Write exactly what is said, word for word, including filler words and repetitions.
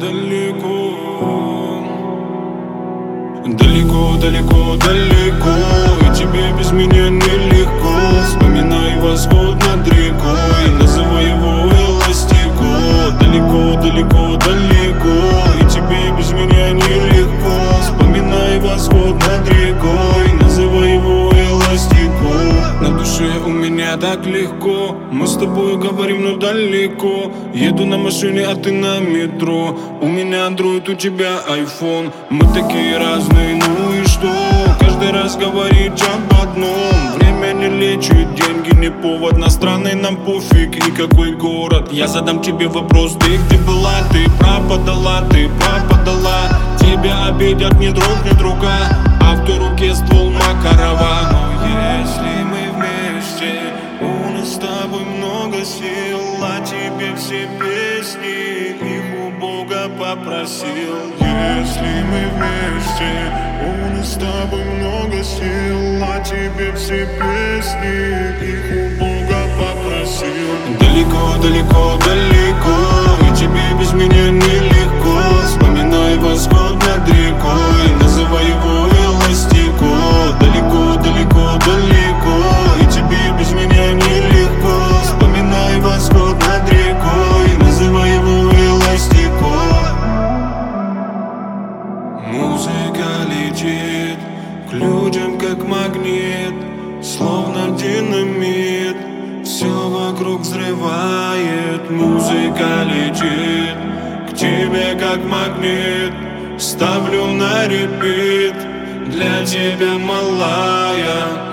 далеко, далеко, далеко, далеко, и тебе без меня нелегко. Вспоминай восход над рекой, называй его эластико. Далеко, далеко, далеко, и тебе без меня нелегко. Вспоминай восход над рекой, называй его эластико. На душе у меня так легко, мы с тобой говорим, но далеко. Еду на машине, а ты на метро. У меня андроид, у тебя айфон. Мы такие разные, ну и что? Каждый раз говорит об одном: время не лечит, деньги не повод. На страны нам пофиг, и какой город. Я задам тебе вопрос: ты где была? Ты пропадала, ты пропадала. Тебя обидят ни друг, ни друга, а в той руке ствол Макарова. Но если мы вместе, у нас с тобой много сил, а тебе все песни, их у Бога попросил. Если мы вместе, у нас с тобой много сил, а тебе все песни, их у Бога попросил. Далеко, далеко, далеко, и тебе без меня нелегко. Вспоминай восход над рекой, называй его эластико. Далеко, далеко, далеко, и тебе без меня нелегко. Вспоминай восход над рекой, называй его эластико. Музыка летит к людям как магнит, словно динамит, все вокруг взрывает. Музыка летит к тебе как магнит, ставлю на репит для тебя, малая.